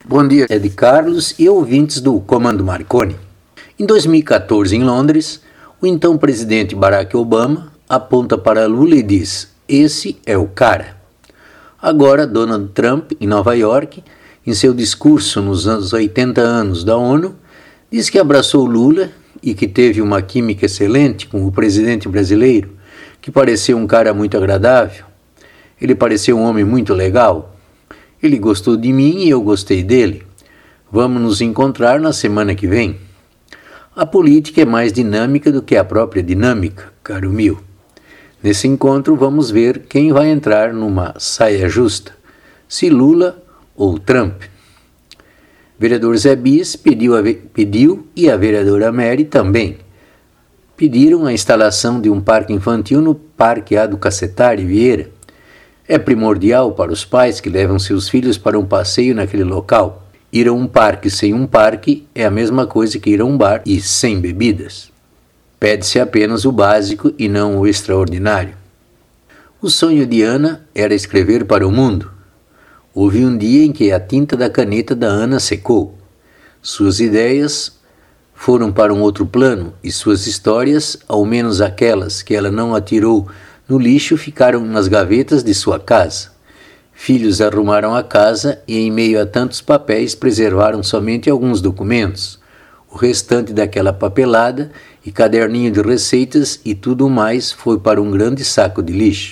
Bom dia, Ed Carlos e ouvintes do Comando Marconi. Em 2014, em Londres, o então presidente Barack Obama aponta para Lula e diz: "Esse é o cara." Agora, Donald Trump, em Nova York, em seu discurso nos anos 80 anos da ONU, diz que abraçou Lula e que teve uma química excelente com o presidente brasileiro, que pareceu um cara muito agradável. Ele pareceu um homem muito legal. Ele gostou de mim e eu gostei dele. Vamos nos encontrar na semana que vem. A política é mais dinâmica do que a própria dinâmica, caro meu. Nesse encontro vamos ver quem vai entrar numa saia justa, se Lula ou Trump. Vereador Zé Bis pediu e a vereadora Mary também. Pediram a instalação de um parque infantil no Parque A do Cacetari Vieira. É primordial para os pais que levam seus filhos para um passeio naquele local. Ir a um parque sem um parque é a mesma coisa que ir a um bar e sem bebidas. Pede-se apenas o básico e não o extraordinário. O sonho de Ana era escrever para o mundo. Houve um dia em que a tinta da caneta da Ana secou. Suas ideias foram para um outro plano e suas histórias, ao menos aquelas que ela não atirou no lixo, ficaram nas gavetas de sua casa. Filhos arrumaram a casa e, em meio a tantos papéis, preservaram somente alguns documentos. O restante daquela papelada e caderninho de receitas e tudo mais foi para um grande saco de lixo.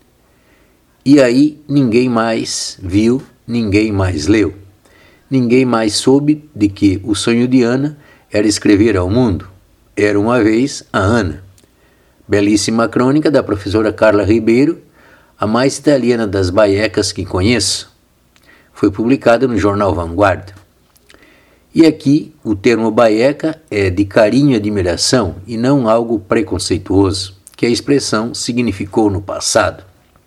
E aí ninguém mais viu, ninguém mais leu. Ninguém mais soube de que o sonho de Ana era escrever ao mundo. Era uma vez a Ana. Belíssima crônica da professora Carla Ribeiro, a mais italiana das baiecas que conheço. Foi publicada no jornal Vanguarda. E aqui o termo baieca é de carinho e admiração e não algo preconceituoso, que a expressão significou no passado.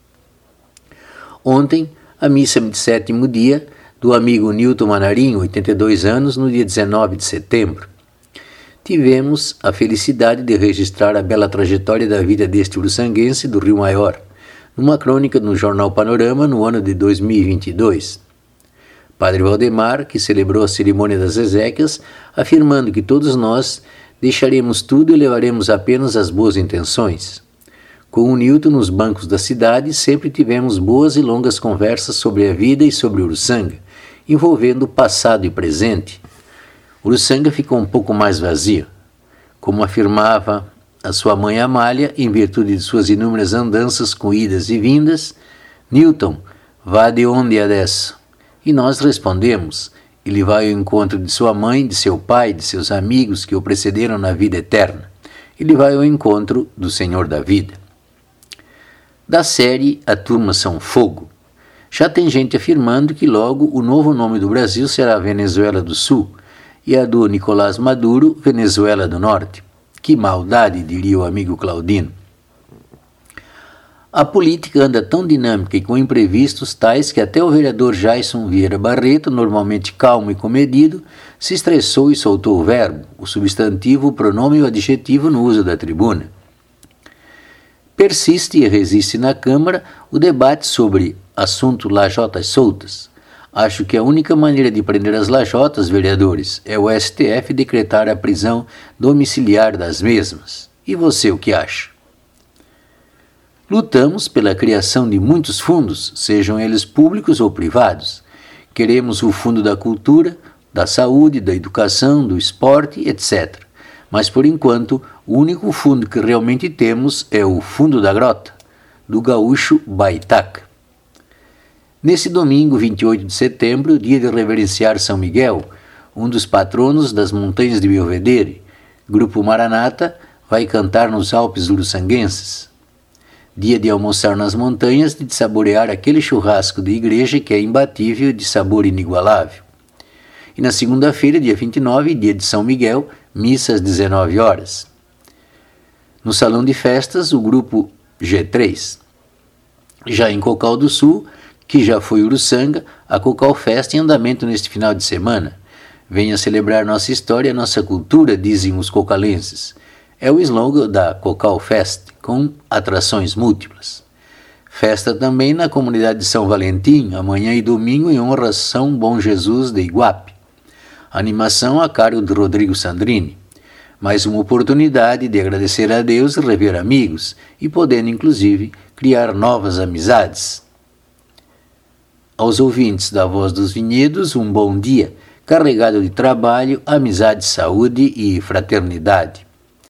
Ontem, a missa de sétimo dia do amigo Nilton Manarim, 82 anos, no dia 19 de setembro. Tivemos a felicidade de registrar a bela trajetória da vida deste uruçanguense do Rio Maior, numa crônica no jornal Panorama no ano de 2022. Padre Valdemar, que celebrou a cerimônia das exéquias, afirmando que todos nós deixaremos tudo e levaremos apenas as boas intenções. Com o Nilton nos bancos da cidade, sempre tivemos boas e longas conversas sobre a vida e sobre Uruçanga, envolvendo passado e presente. Uruçanga ficou um pouco mais vazio. Como afirmava a sua mãe Amália, em virtude de suas inúmeras andanças com idas e vindas: "Nilton, vá de onde é dessa?" E nós respondemos: ele vai ao encontro de sua mãe, de seu pai, de seus amigos que o precederam na vida eterna. Ele vai ao encontro do Senhor da vida. Da série A Turma São Fogo, já tem gente afirmando que logo o novo nome do Brasil será Venezuela do Sul e a do Nicolás Maduro, Venezuela do Norte. Que maldade, diria o amigo Claudino. A política anda tão dinâmica e com imprevistos tais que até o vereador Jason Vieira Barreto, normalmente calmo e comedido, se estressou e soltou o verbo, o substantivo, o pronome e o adjetivo no uso da tribuna. Persiste e resiste na Câmara o debate sobre assunto lajotas soltas. Acho que a única maneira de prender as lajotas, vereadores, é o STF decretar a prisão domiciliar das mesmas. E você o que acha? Lutamos pela criação de muitos fundos, sejam eles públicos ou privados. Queremos o Fundo da Cultura, da Saúde, da Educação, do Esporte, etc. Mas, por enquanto, o único fundo que realmente temos é o Fundo da Grota, do gaúcho Baitaca. Nesse domingo, 28 de setembro, dia de reverenciar São Miguel, um dos patronos das montanhas de Belvedere, Grupo Maranata vai cantar nos Alpes uruçanguenses. Dia de almoçar nas montanhas e de saborear aquele churrasco de igreja que é imbatível e de sabor inigualável. E na segunda-feira, dia 29, dia de São Miguel, missa às 19 horas. No salão de festas, o grupo G3. Já em Cocal do Sul, que já foi Uruçanga, a Cocal Fest em andamento neste final de semana. Venha celebrar nossa história e nossa cultura, dizem os cocalenses. É o slogan da Cocal Fest, com atrações múltiplas. Festa também na comunidade de São Valentim, amanhã e domingo, em honra a São Bom Jesus de Iguape. Animação a cargo de Rodrigo Sandrini. Mais uma oportunidade de agradecer a Deus e rever amigos, e podendo, inclusive, criar novas amizades. Aos ouvintes da Voz dos Vinhedos, um bom dia, carregado de trabalho, amizade, saúde e fraternidade.